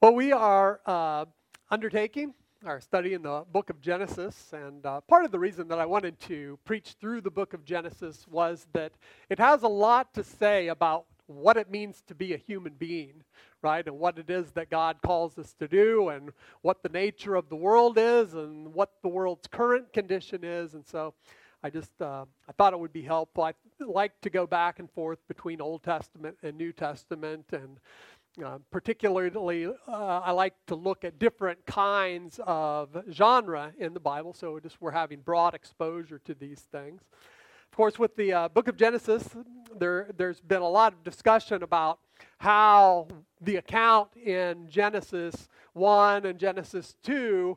Well, we are undertaking our study in the book of Genesis, and part of the reason that I wanted to preach through the book of Genesis was that it has a lot to say about what it means to be a human being, right? And what it is that God calls us to do, and what the nature of the world is, and what the world's current condition is. And so I thought it would be helpful. I like to go back and forth between Old Testament and New Testament, and particularly, I like to look at different kinds of genre in the Bible, so we're having broad exposure to these things. Of course, with the book of Genesis, there's been a lot of discussion about how the account in Genesis 1 and Genesis 2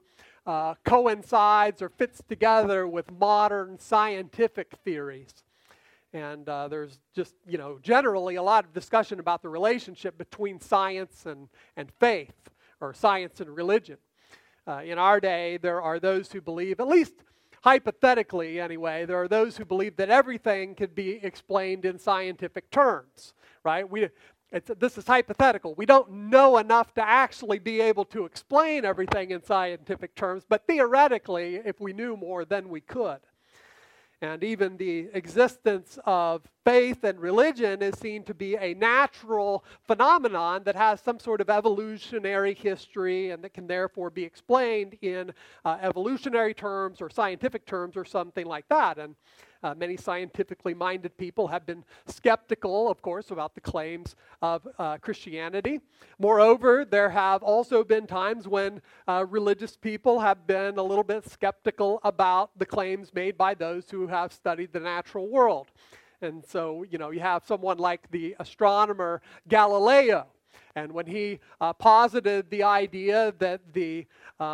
coincides or fits together with modern scientific theories. And there's just, generally a lot of discussion about the relationship between science and faith, or science and religion. In our day, there are those who believe, at least hypothetically anyway, there are those who believe that everything could be explained in scientific terms, right? This is hypothetical. We don't know enough to actually be able to explain everything in scientific terms, but theoretically, if we knew more, then we could. And even the existence of faith and religion is seen to be a natural phenomenon that has some sort of evolutionary history and that can therefore be explained in evolutionary terms or scientific terms or something like that. And many scientifically minded people have been skeptical, of course, about the claims of Christianity. Moreover, there have also been times when religious people have been a little bit skeptical about the claims made by those who have studied the natural world. And so, you have someone like the astronomer Galileo. And when he posited the idea that the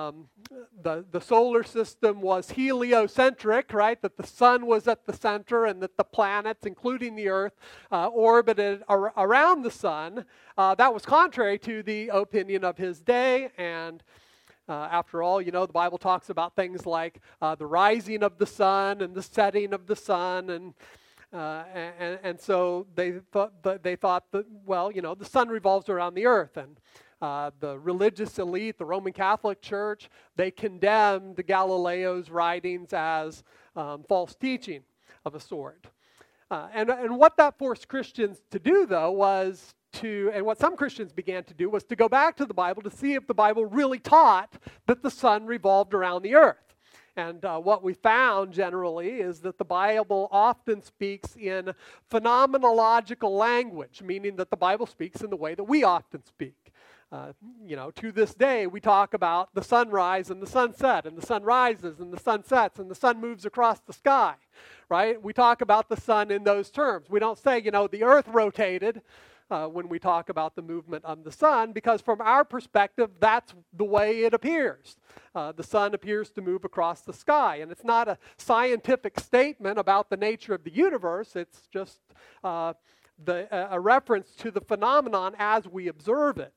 solar system was heliocentric, right, that the sun was at the center and that the planets, including the Earth, orbited around the sun, that was contrary to the opinion of his day. And after all, the Bible talks about things like the rising of the sun and the setting of the sun, and so they thought that, the sun revolves around the earth. And the religious elite, the Roman Catholic Church, they condemned Galileo's writings as false teaching of a sort. And what that forced Christians to do, though, and what some Christians began to do, was to go back to the Bible to see if the Bible really taught that the sun revolved around the earth. And what we found generally is that the Bible often speaks in phenomenological language, meaning that the Bible speaks in the way that we often speak. To this day, we talk about the sunrise and the sunset, and the sun rises and the sun sets, and the sun moves across the sky, right? We talk about the sun in those terms. We don't say, the earth rotated when we talk about the movement of the sun, because from our perspective, that's the way it appears. The sun appears to move across the sky, and it's not a scientific statement about the nature of the universe. It's just a reference to the phenomenon as we observe it.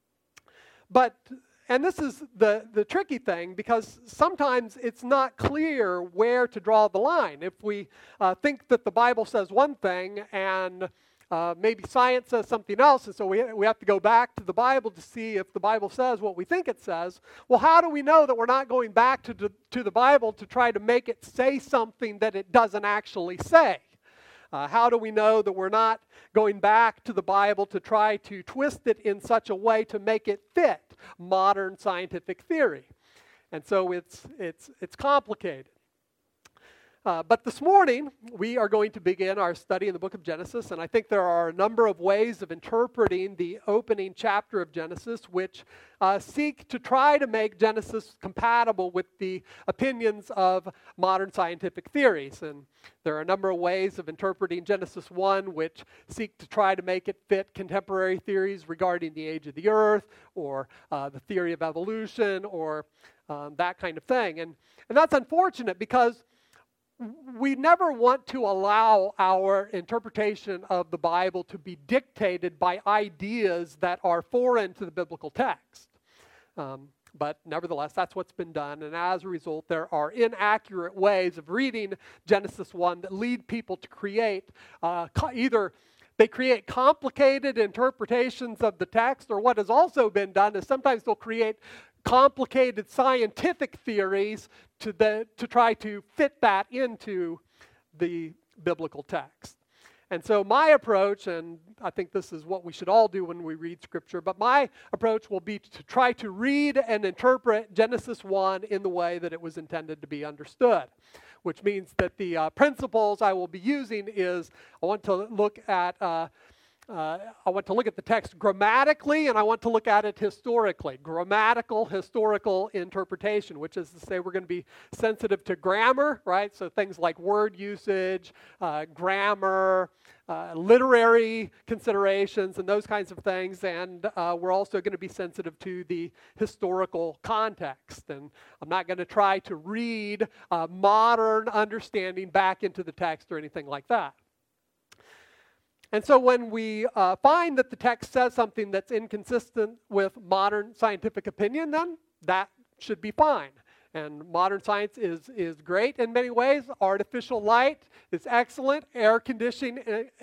And this is the tricky thing, because sometimes it's not clear where to draw the line. If we think that the Bible says one thing and maybe science says something else, and so we have to go back to the Bible to see if the Bible says what we think it says. Well, how do we know that we're not going back to the Bible to try to make it say something that it doesn't actually say? How do we know that we're not going back to the Bible to try to twist it in such a way to make it fit modern scientific theory? And so it's complicated. But this morning, we are going to begin our study in the book of Genesis, and I think there are a number of ways of interpreting the opening chapter of Genesis which seek to try to make Genesis compatible with the opinions of modern scientific theories. And there are a number of ways of interpreting Genesis 1 which seek to try to make it fit contemporary theories regarding the age of the earth, or the theory of evolution, or that kind of thing. And that's unfortunate, because we never want to allow our interpretation of the Bible to be dictated by ideas that are foreign to the biblical text. But nevertheless, that's what's been done. And as a result, there are inaccurate ways of reading Genesis 1 that lead people to create either They create complicated interpretations of the text, or what has also been done is sometimes they'll create complicated scientific theories to try to fit that into the biblical text. And so my approach, and I think this is what we should all do when we read Scripture, but my approach will be to try to read and interpret Genesis 1 in the way that it was intended to be understood, which means that the principles I will be using is I want to look at the text grammatically, and I want to look at it historically. Grammatical, historical interpretation, which is to say we're going to be sensitive to grammar, right? So things like word usage, grammar, literary considerations, and those kinds of things. And we're also going to be sensitive to the historical context. And I'm not going to try to read modern understanding back into the text or anything like that. And so when we find that the text says something that's inconsistent with modern scientific opinion, then that should be fine. And modern science is great in many ways. Artificial light is excellent. Air conditioning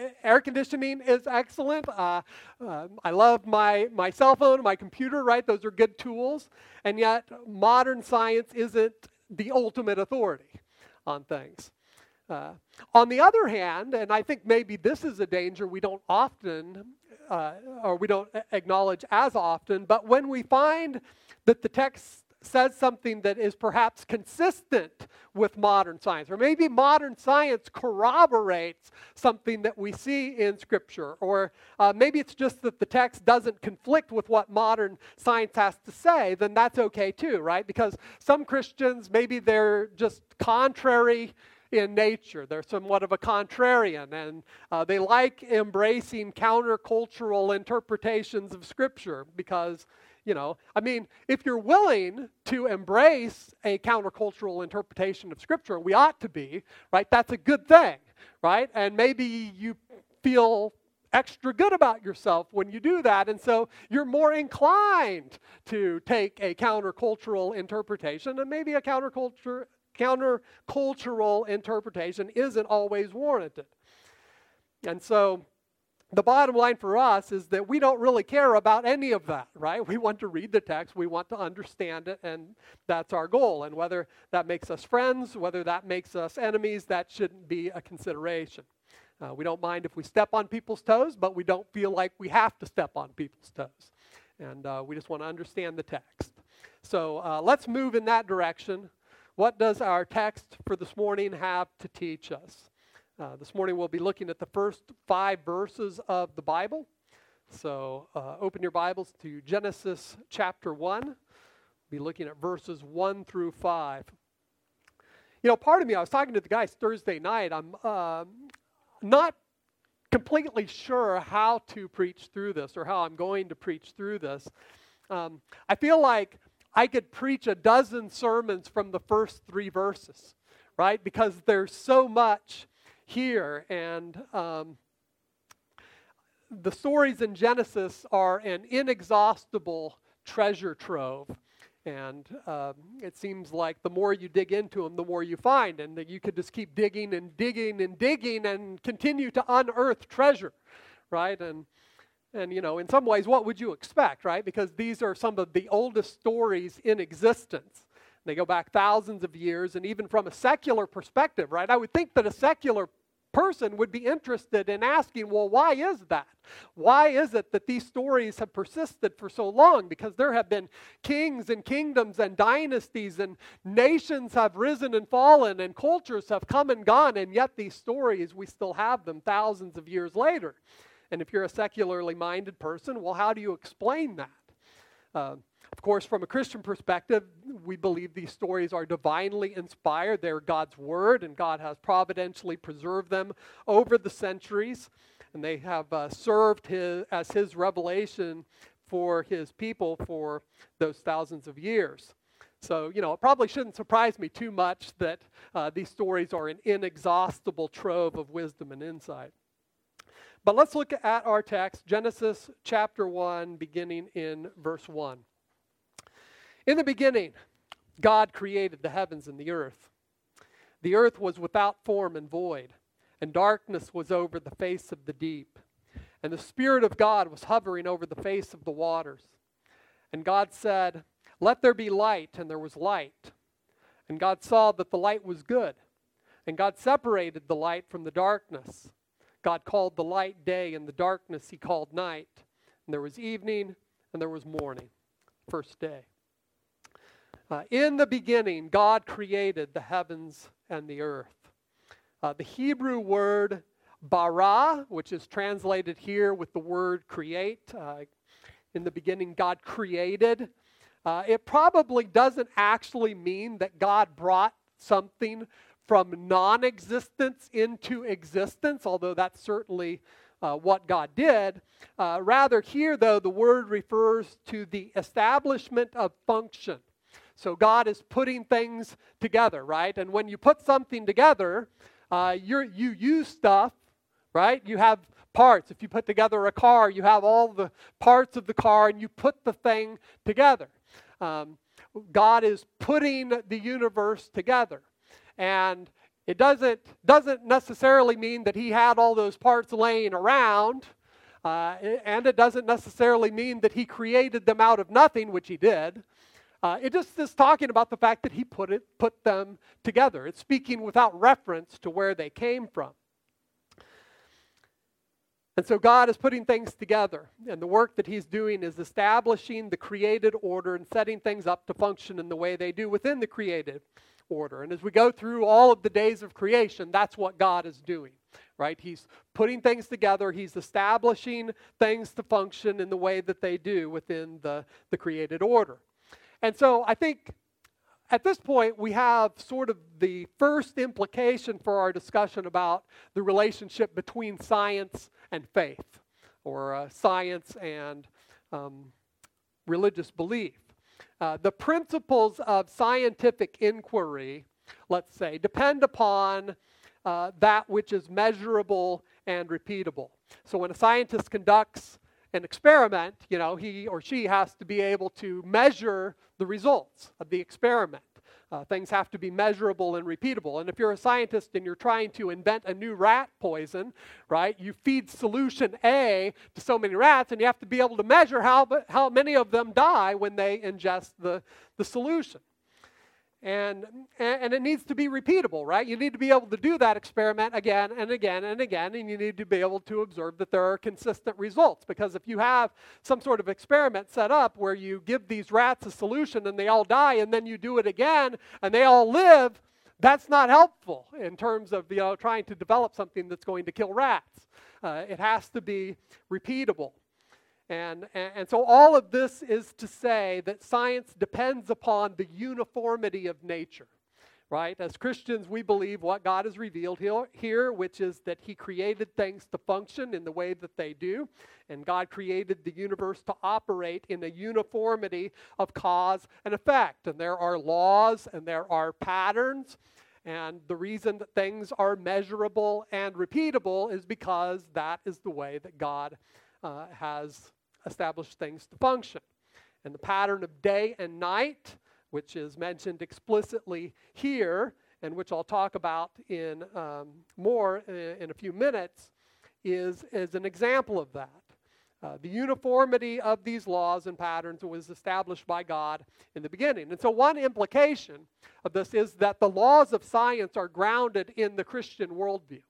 is excellent. I love my cell phone, my computer, right? Those are good tools. And yet modern science isn't the ultimate authority on things. On the other hand, and I think maybe this is a danger we don't often, or we don't acknowledge as often, but when we find that the text says something that is perhaps consistent with modern science, or maybe modern science corroborates something that we see in Scripture, or maybe it's just that the text doesn't conflict with what modern science has to say, then that's okay too, right? Because some Christians, maybe they're just contrary in nature. They're somewhat of a contrarian, and they like embracing countercultural interpretations of Scripture because, if you're willing to embrace a countercultural interpretation of Scripture, we ought to be, right? That's a good thing, right? And maybe you feel extra good about yourself when you do that, and so you're more inclined to take a countercultural interpretation, and maybe a countercultural interpretation isn't always warranted. And so the bottom line for us is that we don't really care about any of that, right? We want to read the text, we want to understand it, and that's our goal. And whether that makes us friends, whether that makes us enemies, that shouldn't be a consideration. We don't mind if we step on people's toes, but we don't feel like we have to step on people's toes. And we just want to understand the text. So let's move in that direction. What does our text for this morning have to teach us? This morning we'll be looking at the first 5 verses of the Bible. So open your Bibles to Genesis chapter 1. We'll be looking at verses 1 through 5. Part of me, I was talking to the guys Thursday night. I'm not completely sure how to preach through this or how I'm going to preach through this. I feel like I could preach a dozen sermons from the first 3 verses, right? Because there's so much here. And the stories in Genesis are an inexhaustible treasure trove. And it seems like the more you dig into them, the more you find. And that you could just keep digging and digging and digging and continue to unearth treasure, right? And in some ways, what would you expect, right? Because these are some of the oldest stories in existence. They go back thousands of years, and even from a secular perspective, right? I would think that a secular person would be interested in asking, well, why is that? Why is it that these stories have persisted for so long? Because there have been kings and kingdoms and dynasties, and nations have risen and fallen, and cultures have come and gone, and yet these stories, we still have them thousands of years later. And if you're a secularly minded person, well, how do you explain that? Of course, from a Christian perspective, we believe these stories are divinely inspired. They're God's word, and God has providentially preserved them over the centuries. And they have served as his revelation for his people for those thousands of years. So, it probably shouldn't surprise me too much that these stories are an inexhaustible trove of wisdom and insight. But let's look at our text, Genesis chapter 1, beginning in verse 1. In the beginning, God created the heavens and the earth. The earth was without form and void, and darkness was over the face of the deep. and the Spirit of God was hovering over the face of the waters. And God said, "Let there be light," and there was light. And God saw that the light was good. And God separated the light from the darkness. God called the light day, and the darkness he called night. And there was evening, and there was morning. First day. In the beginning, God created the heavens and the earth. The Hebrew word bara, which is translated here with the word create. In the beginning, God created. It probably doesn't actually mean that God brought something from non-existence into existence, although that's certainly what God did. Rather, here, though, the word refers to the establishment of function. So God is putting things together, right? And when you put something together, you use stuff, right? You have parts. If you put together a car, you have all the parts of the car, and you put the thing together. God is putting the universe together. And it doesn't necessarily mean that he had all those parts laying around, and it doesn't necessarily mean that he created them out of nothing, which he did. It just is talking about the fact that he put them together. It's speaking without reference to where they came from. And so God is putting things together, and the work that he's doing is establishing the created order and setting things up to function in the way they do within the created order. And as we go through all of the days of creation, that's what God is doing, right? He's putting things together. He's establishing things to function in the way that they do within the created order. And so I think at this point we have sort of the first implication for our discussion about the relationship between science and faith, or science and religious belief. The principles of scientific inquiry, let's say, depend upon that which is measurable and repeatable. So when a scientist conducts an experiment, he or she has to be able to measure the results of the experiment. Things have to be measurable and repeatable. And if you're a scientist and you're trying to invent a new rat poison, right, you feed solution A to so many rats, and you have to be able to measure how many of them die when they ingest the solution. And it needs to be repeatable, right? You need to be able to do that experiment again and again and again, and you need to be able to observe that there are consistent results. Because if you have some sort of experiment set up where you give these rats a solution and they all die, and then you do it again and they all live, that's not helpful in terms of trying to develop something that's going to kill rats. It has to be repeatable. And so all of this is to say that science depends upon the uniformity of nature, right? As Christians, we believe what God has revealed here, which is that he created things to function in the way that they do, and God created the universe to operate in a uniformity of cause and effect. And there are laws and there are patterns, and the reason that things are measurable and repeatable is because that is the way that God has established things to function. And the pattern of day and night, which is mentioned explicitly here, and which I'll talk about in more in a few minutes, is an example of that. The uniformity of these laws and patterns was established by God in the beginning. And so one implication of this is that the laws of science are grounded in the Christian worldview.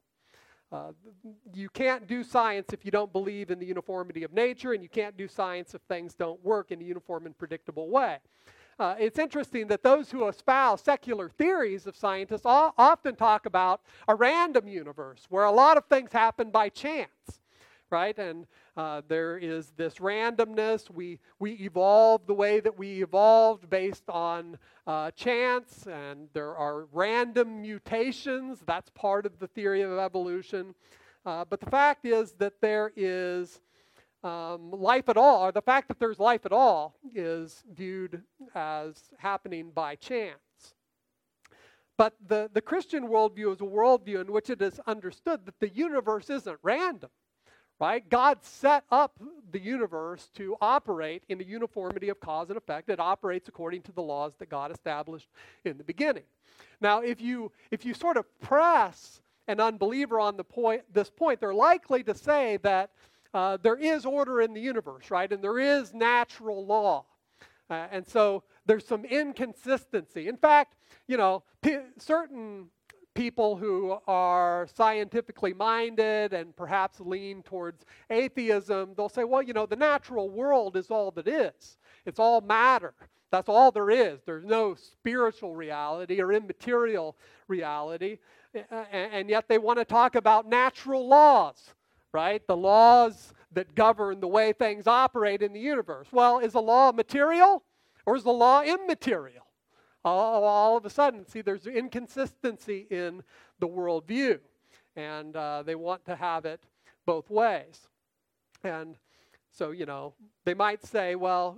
You can't do science if you don't believe in the uniformity of nature, and you can't do science if things don't work in a uniform and predictable way. It's interesting that those who espouse secular theories of scientists often talk about a random universe where a lot of things happen by chance, right? And there is this randomness. We evolve the way that we evolved based on chance, and there are random mutations. That's part of the theory of evolution. But the fact is that there is life at all, or the fact that there's life at all is viewed as happening by chance. But the Christian worldview is a worldview in which it is understood that the universe isn't random. Right? God set up the universe to operate in a uniformity of cause and effect. It operates according to the laws that God established in the beginning. Now, if you sort of press an unbeliever on this point, they're likely to say that there is order in the universe, right? And there is natural law. And so there's some inconsistency. In fact, certain people who are scientifically minded and perhaps lean towards atheism, they'll say, well, the natural world is all that is. It's all matter. That's all there is. There's no spiritual reality or immaterial reality. And yet they want to talk about natural laws, right? The laws that govern the way things operate in the universe. Well, is the law material or is the law immaterial? All of a sudden, see, there's inconsistency in the worldview. And they want to have it both ways. And so, they might say, well,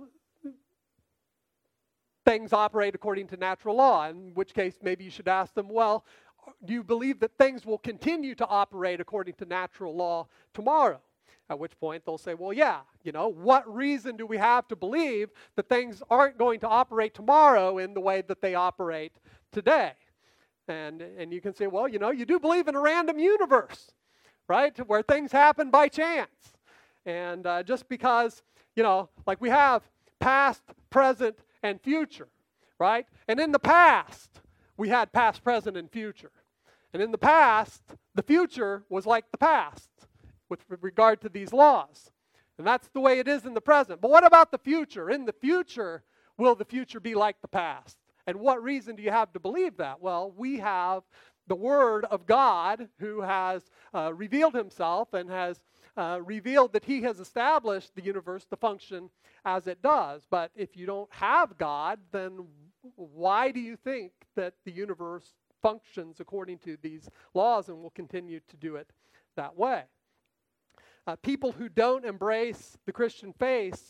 things operate according to natural law, in which case maybe you should ask them, well, do you believe that things will continue to operate according to natural law tomorrow? At which point they'll say, well, yeah, what reason do we have to believe that things aren't going to operate tomorrow in the way that they operate today? And you can say, well, you do believe in a random universe, right, where things happen by chance. And just because, like we have past, present, and future, right? And in the past, we had past, present, and future. And in the past, the future was like the past with regard to these laws. And that's the way it is in the present. But what about the future? In the future, will the future be like the past? And what reason do you have to believe that? Well, we have the Word of God who has revealed himself and has revealed that he has established the universe to function as it does. But if you don't have God, then why do you think that the universe functions according to these laws and will continue to do it that way? People who don't embrace the Christian faith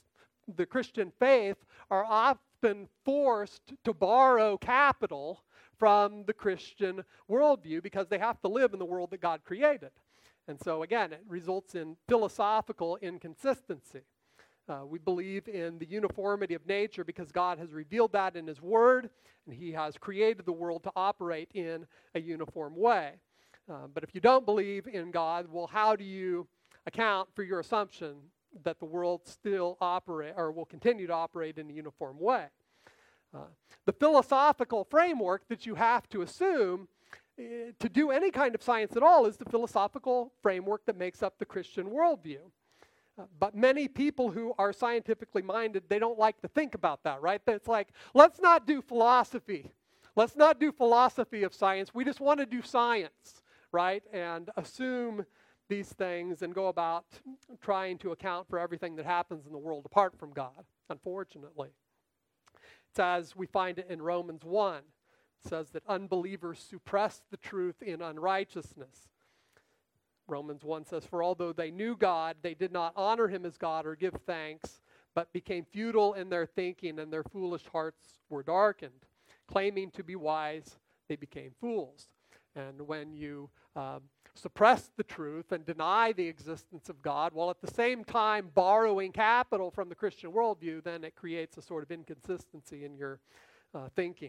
are often forced to borrow capital from the Christian worldview because they have to live in the world that God created. And so again, it results in philosophical inconsistency. We believe in the uniformity of nature because God has revealed that in his word, and he has created the world to operate in a uniform way. But if you don't believe in God, well, how do you account for your assumption that the world still will continue to operate in a uniform way? The philosophical framework that you have to assume to do any kind of science at all is the philosophical framework that makes up the Christian worldview. But many people who are scientifically minded, they don't like to think about that, right? It's like, let's not do philosophy. Let's not do philosophy of science. We just want to do science, right? And assume these things and go about trying to account for everything that happens in the world apart from God, unfortunately. It's as we find it in Romans 1. It says that unbelievers suppress the truth in unrighteousness. Romans 1 says, for although they knew God, they did not honor him as God or give thanks, but became futile in their thinking, and their foolish hearts were darkened. Claiming to be wise, they became fools. And when you suppress the truth and deny the existence of God, while at the same time borrowing capital from the Christian worldview, then it creates a sort of inconsistency in your thinking.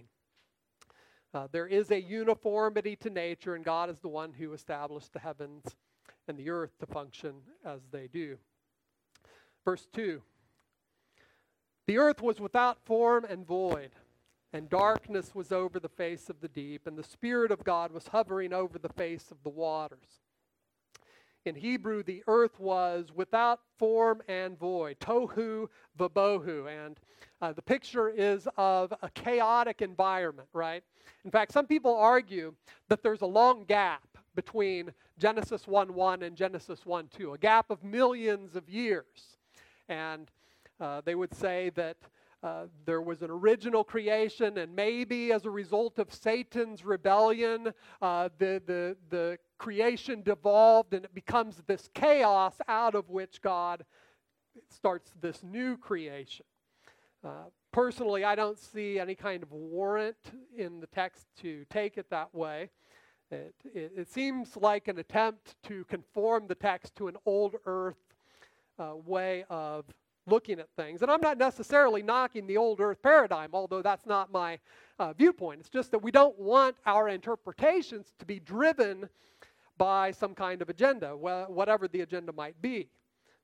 There is a uniformity to nature, and God is the one who established the heavens and the earth to function as they do. Verse 2, the earth was without form and void, and darkness was over the face of the deep, and the Spirit of God was hovering over the face of the waters. In Hebrew, the earth was without form and void, tohu vabohu, and the picture is of a chaotic environment, right? In fact, some people argue that there's a long gap between Genesis 1:1 and Genesis 1:2, a gap of millions of years. And they would say that there was an original creation, and maybe as a result of Satan's rebellion, the creation devolved, and it becomes this chaos out of which God starts this new creation. Personally, I don't see any kind of warrant in the text to take it that way. It seems like an attempt to conform the text to an old earth way of looking at things. And I'm not necessarily knocking the old earth paradigm, although that's not my viewpoint. It's just that we don't want our interpretations to be driven by some kind of agenda, whatever the agenda might be.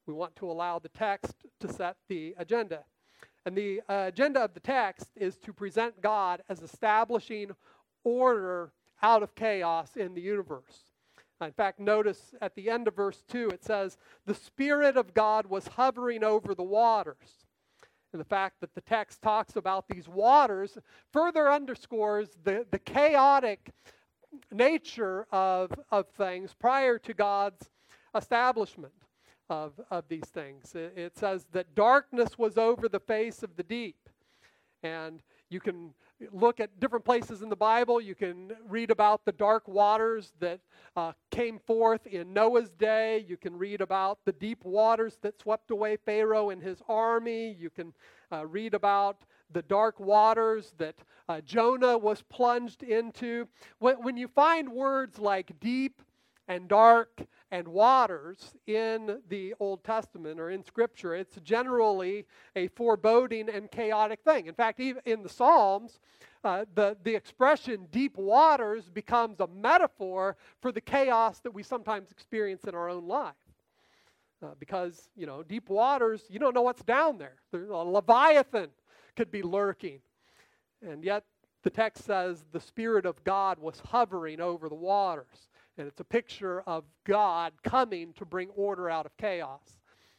We want to allow the text to set the agenda. And the agenda of the text is to present God as establishing order out of chaos in the universe. In fact, notice at the end of verse 2, it says, the Spirit of God was hovering over the waters. And the fact that the text talks about these waters further underscores the chaotic nature of things prior to God's establishment of these things. It says that darkness was over the face of the deep. And you can look at different places in the Bible. You can read about the dark waters that came forth in Noah's day. You can read about the deep waters that swept away Pharaoh and his army. You can read about the dark waters that Jonah was plunged into. When you find words like deep and dark and waters in the Old Testament or in Scripture, it's generally a foreboding and chaotic thing. In fact, even in the Psalms, the expression deep waters becomes a metaphor for the chaos that we sometimes experience in our own life. Because, deep waters, you don't know what's down there. There's a Leviathan could be lurking. And yet the text says the Spirit of God was hovering over the waters. And it's a picture of God coming to bring order out of chaos.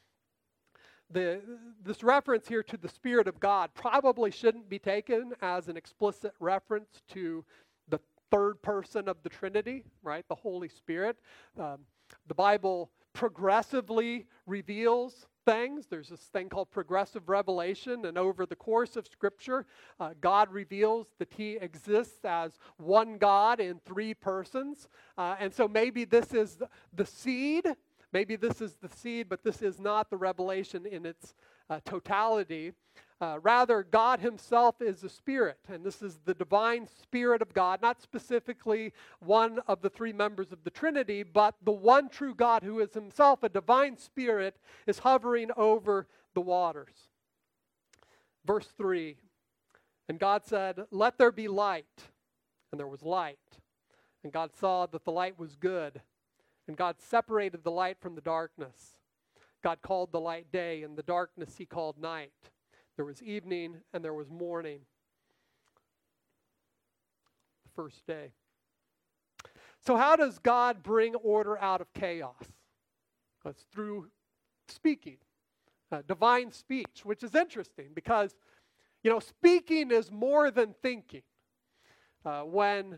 This reference here to the Spirit of God probably shouldn't be taken as an explicit reference to the third person of the Trinity, right? The Holy Spirit. The Bible progressively reveals things. There's this thing called progressive revelation, and over the course of Scripture, God reveals that He exists as one God in three persons. And so maybe this is the seed. Maybe this is the seed, but this is not the revelation in its totality. Rather, God Himself is the Spirit, and this is the divine Spirit of God, not specifically one of the three members of the Trinity, but the one true God who is Himself a divine Spirit is hovering over the waters. Verse 3, and God said, "Let there be light," and there was light. And God saw that the light was good, and God separated the light from the darkness. God called the light day, and the darkness He called night. There was evening and there was morning. The first day. So how does God bring order out of chaos? It's through speaking, divine speech, which is interesting because, speaking is more than thinking. When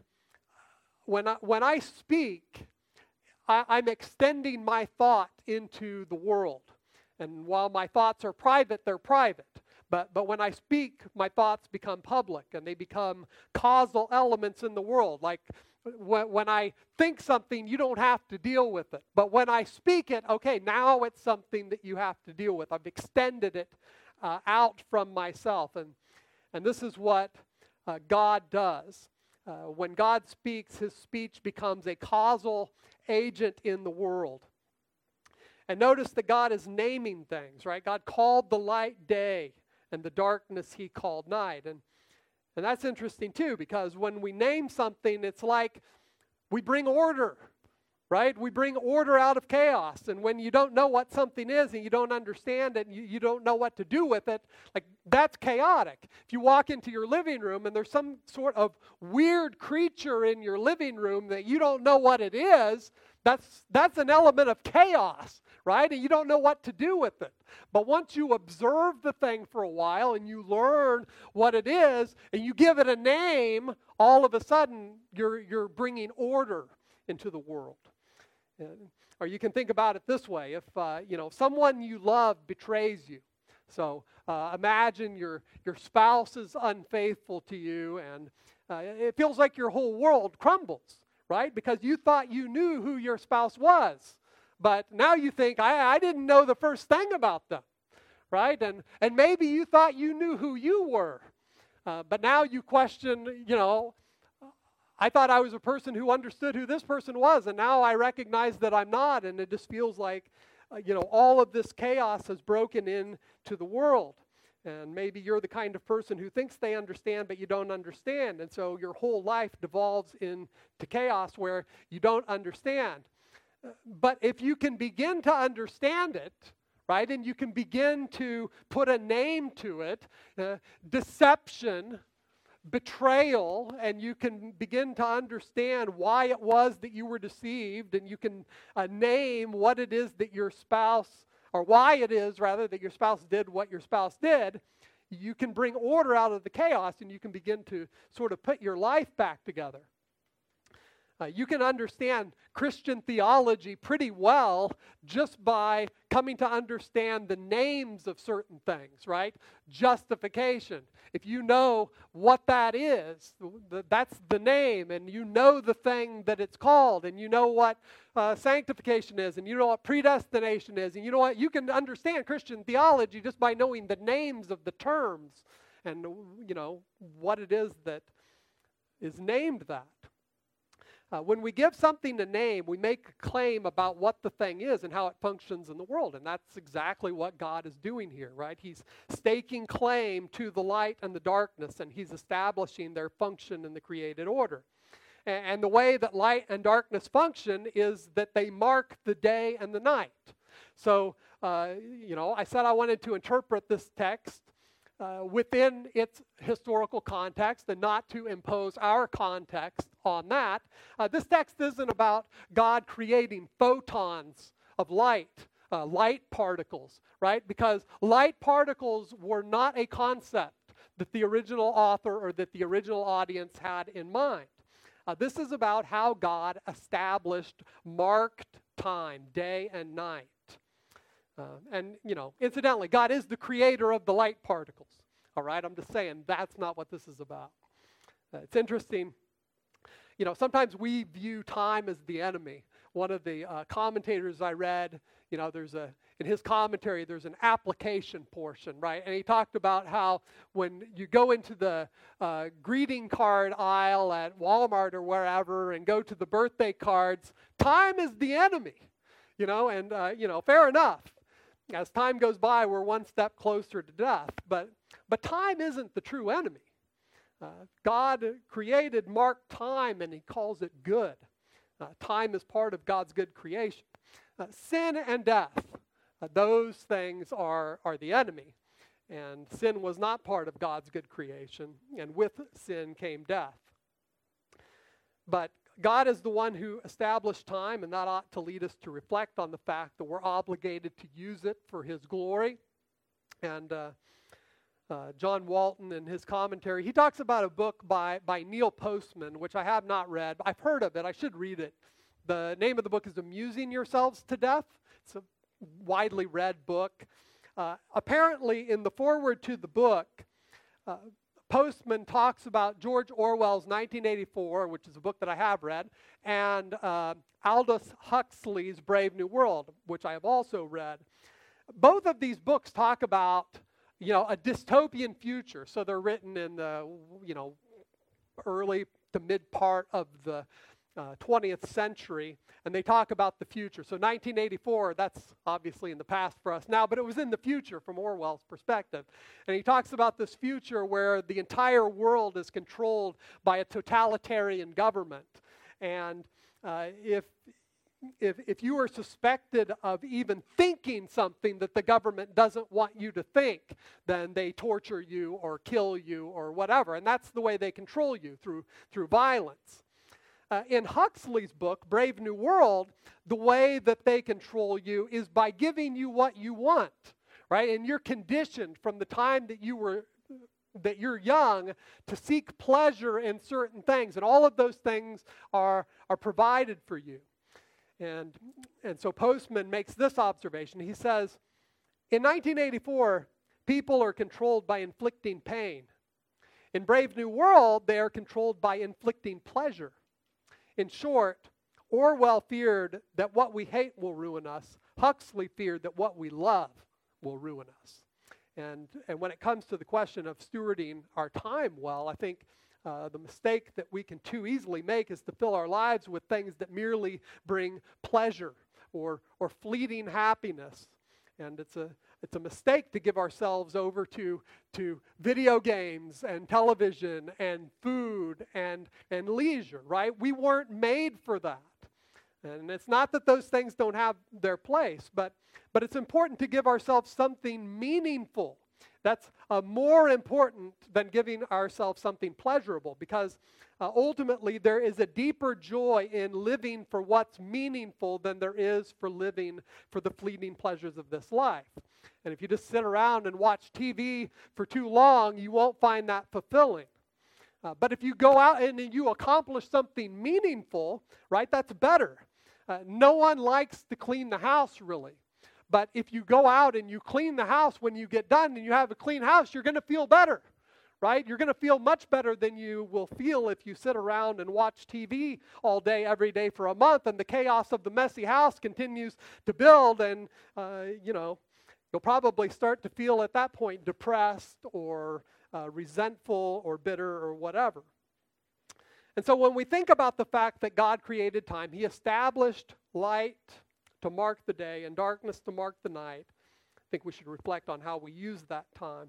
I speak, I'm extending my thought into the world. And while my thoughts are private, they're private. But when I speak, my thoughts become public, and they become causal elements in the world. Like when I think something, you don't have to deal with it. But when I speak it, okay, now it's something that you have to deal with. I've extended it out from myself. And this is what God does. When God speaks, His speech becomes a causal agent in the world. And notice that God is naming things, right? God called the light day, and the darkness He called night. And that's interesting too, because when we name something, it's like we bring order, right? We bring order out of chaos. And when you don't know what something is and you don't understand it, and you don't know what to do with it, like that's chaotic. If you walk into your living room and there's some sort of weird creature in your living room that you don't know what it is, that's an element of chaos, right? And you don't know what to do with it. But once you observe the thing for a while and you learn what it is and you give it a name, all of a sudden you're bringing order into the world. Or you can think about it this way: if someone you love betrays you. So imagine your spouse is unfaithful to you, and it feels like your whole world crumbles. Right? Because you thought you knew who your spouse was. But now you think, I didn't know the first thing about them. Right? And maybe you thought you knew who you were. But now you question, I thought I was a person who understood who this person was. And now I recognize that I'm not. And it just feels like, all of this chaos has broken into the world. And maybe you're the kind of person who thinks they understand, but you don't understand. And so your whole life devolves into chaos where you don't understand. But if you can begin to understand it, right? And you can begin to put a name to it, deception, betrayal, and you can begin to understand why it was that you were deceived, and you can name what it is that your spouse, or why it is, rather, that your spouse did what your spouse did. You can bring order out of the chaos, and you can begin to sort of put your life back together. You can understand Christian theology pretty well just by coming to understand the names of certain things, right? Justification. If you know what that is, that's the name, and you know the thing that it's called, and you know what sanctification is, and you know what predestination is, and you know what, you can understand Christian theology just by knowing the names of the terms and, you know, what it is that is named that. When we give something a name, we make a claim about what the thing is and how it functions in the world. And that's exactly what God is doing here, right? He's staking claim to the light and the darkness, and he's establishing their function in the created order. And the way that light and darkness function is that they mark the day and the night. So, I said I wanted to interpret this text within its historical context and not to impose our context on that. This text isn't about God creating photons of light, light particles, right? Because light particles were not a concept that the original author or that the original audience had in mind. This is about how God established marked time, day and night. Incidentally, God is the creator of the light particles. All right, I'm just saying that's not what this is about. It's interesting. Sometimes we view time as the enemy. One of the commentators I read, in his commentary, there's an application portion, right? And he talked about how when you go into the greeting card aisle at Walmart or wherever and go to the birthday cards, time is the enemy, fair enough. As time goes by, we're one step closer to death. But time isn't the true enemy. God created marked time, and he calls it good. Time is part of God's good creation. Sin and death, those things are the enemy. And sin was not part of God's good creation. And with sin came death. But God is the one who established time, and that ought to lead us to reflect on the fact that we're obligated to use it for his glory. And John Walton, in his commentary, he talks about a book by Neil Postman, which I have not read, but I've heard of it. I should read it. The name of the book is Amusing Yourselves to Death. It's a widely read book. Apparently, in the foreword to the book, Postman talks about George Orwell's 1984, which is a book that I have read, and Aldous Huxley's Brave New World, which I have also read. Both of these books talk about, a dystopian future. So they're written in the, early to mid part of the 20th century, and they talk about the future. So 1984, that's obviously in the past for us now, but it was in the future from Orwell's perspective. And he talks about this future where the entire world is controlled by a totalitarian government. And if you are suspected of even thinking something that the government doesn't want you to think, then they torture you or kill you or whatever. And that's the way they control you, through violence. In Huxley's book, Brave New World, the way that they control you is by giving you what you want, right? And you're conditioned from the time that you're young to seek pleasure in certain things. And all of those things are provided for you. And so Postman makes this observation. He says, in 1984, people are controlled by inflicting pain. In Brave New World, they are controlled by inflicting pleasure. In short, Orwell feared that what we hate will ruin us. Huxley feared that what we love will ruin us. And when it comes to the question of stewarding our time well, I think the mistake that we can too easily make is to fill our lives with things that merely bring pleasure or fleeting happiness. And it's a mistake to give ourselves over to video games and television and food and leisure, right? We weren't made for that. And it's not that those things don't have their place, but it's important to give ourselves something meaningful. That's more important than giving ourselves something pleasurable, because ultimately there is a deeper joy in living for what's meaningful than there is for living for the fleeting pleasures of this life. And if you just sit around and watch TV for too long, you won't find that fulfilling. But if you go out and you accomplish something meaningful, right, that's better. No one likes to clean the house, really. But if you go out and you clean the house, when you get done and you have a clean house, you're going to feel better, right? You're going to feel much better than you will feel if you sit around and watch TV all day, every day for a month, and the chaos of the messy house continues to build, and, you'll probably start to feel at that point depressed or resentful or bitter or whatever. And so when we think about the fact that God created time, He established light to mark the day and darkness to mark the night, I think we should reflect on how we use that time.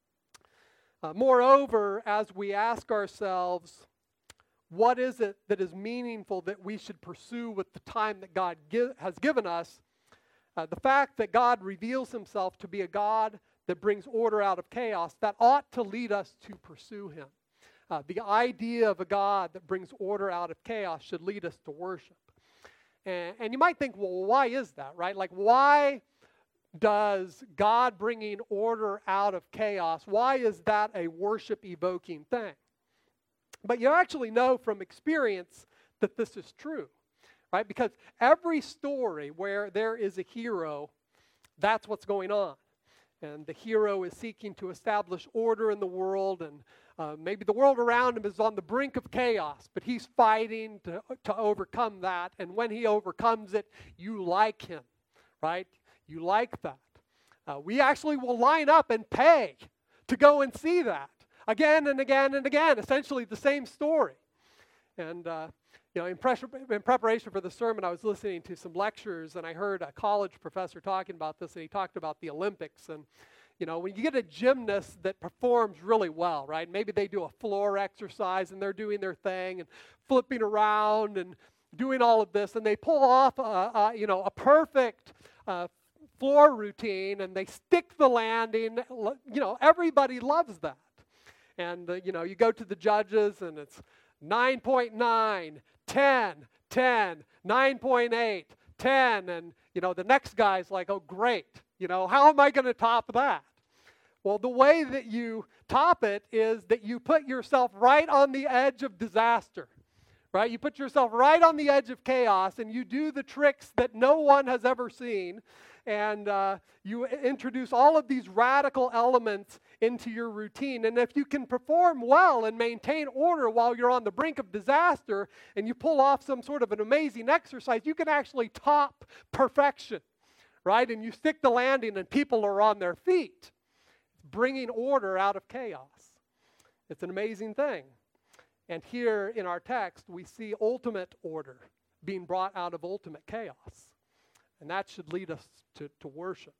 Moreover, as we ask ourselves, what is it that is meaningful that we should pursue with the time that God has given us, the fact that God reveals Himself to be a God that brings order out of chaos, that ought to lead us to pursue Him. The idea of a God that brings order out of chaos should lead us to worship. And you might think, well, why is that, right? Like, why does God bringing order out of chaos, why is that a worship-evoking thing? But you actually know from experience that this is true, right? Because every story where there is a hero, that's what's going on. And the hero is seeking to establish order in the world, and maybe the world around him is on the brink of chaos, but he's fighting to overcome that. And when he overcomes it, you like him, right? You like that. We actually will line up and pay to go and see that again and again and again, essentially the same story. And in preparation for the sermon, I was listening to some lectures, and I heard a college professor talking about this, and he talked about the Olympics. And, when you get a gymnast that performs really well, right? Maybe they do a floor exercise, and they're doing their thing and flipping around and doing all of this, and they pull off, a perfect floor routine, and they stick the landing. Everybody loves that. And, you go to the judges, and it's 9.9, 10, 10, 9.8, 10, and, the next guy's like, oh, great. How am I going to top that? Well, the way that you top it is that you put yourself right on the edge of disaster, right? You put yourself right on the edge of chaos, and you do the tricks that no one has ever seen, and you introduce all of these radical elements into your routine. And if you can perform well and maintain order while you're on the brink of disaster, and you pull off some sort of an amazing exercise, you can actually top perfection, right? And you stick the landing, and people are on their feet, bringing order out of chaos. It's an amazing thing. And here in our text, we see ultimate order being brought out of ultimate chaos. And that should lead us to worship.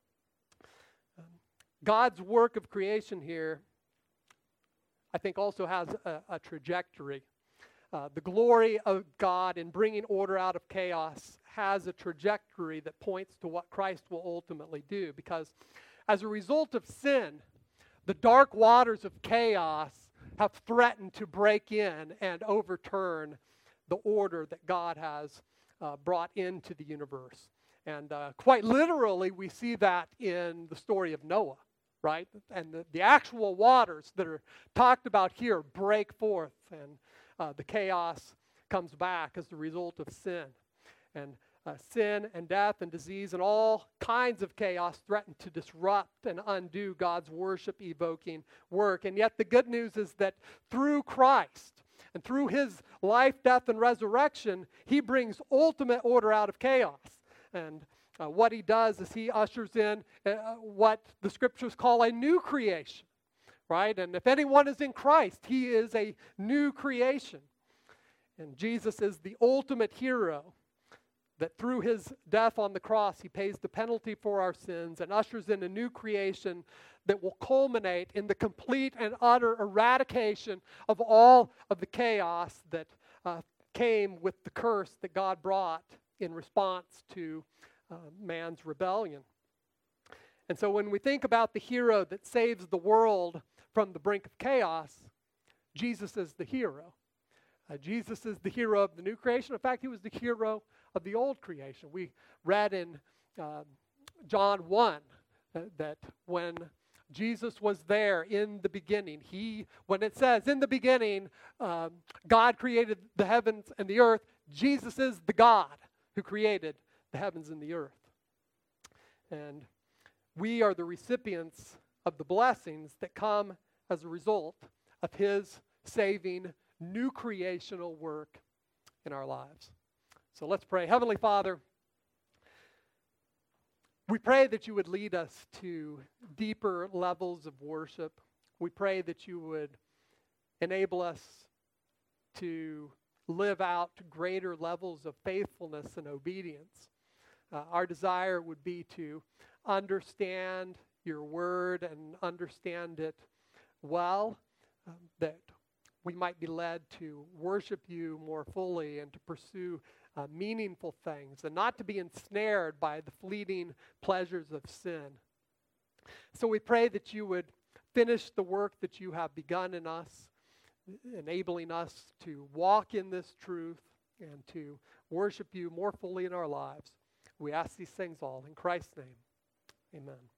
God's work of creation here, I think, also has a trajectory. The glory of God in bringing order out of chaos has a trajectory that points to what Christ will ultimately do. Because as a result of sin, the dark waters of chaos have threatened to break in and overturn the order that God has brought into the universe. And quite literally, we see that in the story of Noah, right? And the actual waters that are talked about here break forth, and the chaos comes back as the result of sin. And sin and death and disease and all kinds of chaos threaten to disrupt and undo God's worship-evoking work. And yet the good news is that through Christ and through His life, death, and resurrection, He brings ultimate order out of chaos. And what He does is He ushers in what the Scriptures call a new creation, right? And if anyone is in Christ, he is a new creation. And Jesus is the ultimate hero, that through His death on the cross, He pays the penalty for our sins and ushers in a new creation that will culminate in the complete and utter eradication of all of the chaos that came with the curse that God brought in response to man's rebellion. And so when we think about the hero that saves the world from the brink of chaos, Jesus is the hero. Jesus is the hero of the new creation. In fact, he was the hero of the old creation. We read in John 1 that when Jesus was there in the beginning, when it says in the beginning, God created the heavens and the earth, Jesus is the God who created the heavens and the earth. And we are the recipients of the blessings that come as a result of his saving new creational work in our lives. So let's pray. Heavenly Father, we pray that you would lead us to deeper levels of worship. We pray that you would enable us to live out greater levels of faithfulness and obedience. Our desire would be to understand your word and understand it well, that we might be led to worship you more fully and to pursue meaningful things and not to be ensnared by the fleeting pleasures of sin. So we pray that you would finish the work that you have begun in us, enabling us to walk in this truth and to worship you more fully in our lives. We ask these things all in Christ's name. Amen.